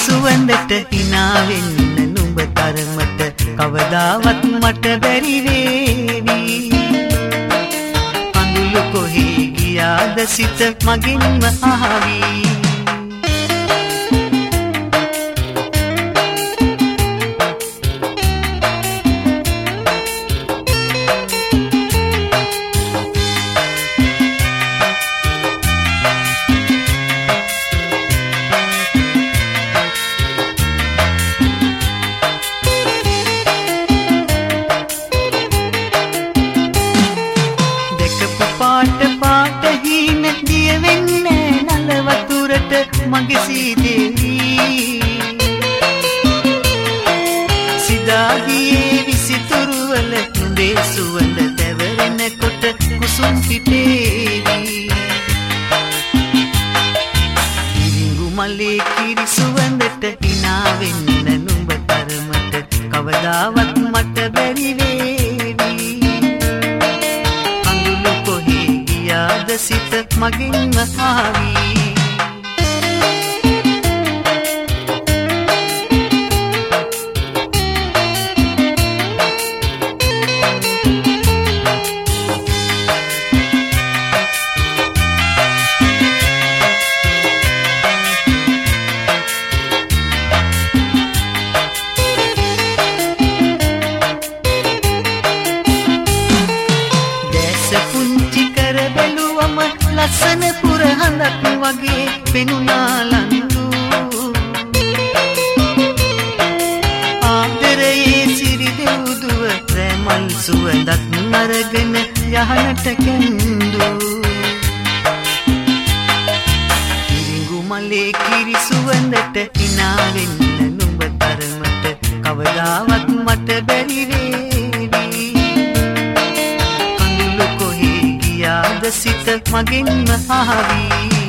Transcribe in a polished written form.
සුවඳට hina වෙන්න නුඹ තරමට කවදාවත් මට බැරි වේවි අඳුළු කොහේ ගියාද සිත මගින්ම ආවි මගේ සීදේවි සිදාගියේ විසිතුරුවල නුඹේ සුවඳ තැවරෙනකොට කුසුම් පිටේවි ඉරිඟු මලේ කිරි සුවඳට hina වෙන්න නුඹ තරමට කවදාවත් මට බැරි වේවි අඳුළු කොහේ ගියාද සිත මගින්ම ආවි ලස්සන පුරහඳක් වගේ පෙනුනා ලන්දු ආදරයේ සිරි දෙව්දුව ප්‍රේමල් සුවඳක් නරගෙන යහනට කැඳු ඉරිඟු මලේ කිරි සුවඳට hina වෙන්න නුඹ තරමට කවදාවත් මට බැරි වේවි අඳුළු කොහේ ගියාද සිත මගින්ම ආවි